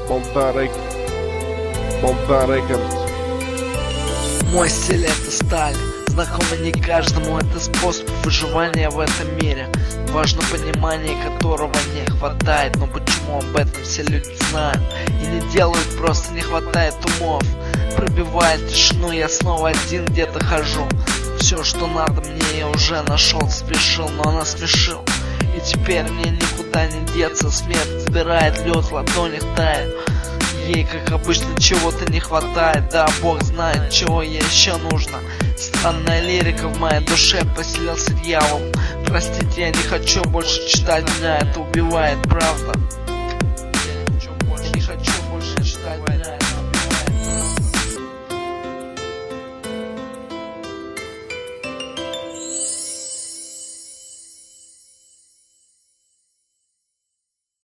Болта Рекорд. Мой стиль — это сталь, знакомый не каждому, это способ выживания в этом мире. Важно понимание, которого не хватает, но почему об этом все люди знают и не делают, просто не хватает умов. Пробивает тишину, я снова один где-то хожу. Все, что надо мне, я уже нашел, спешил, но она смешил. И теперь мне никуда не деться, смерть забирает лед, в ладонях тает. Ей, как обычно, чего-то не хватает, да, Бог знает, чего ей еще нужно. Странная лирика в моей душе, поселился дьявол. Простите, я не хочу больше читать, меня это убивает, правда. Я не хочу больше читать, меня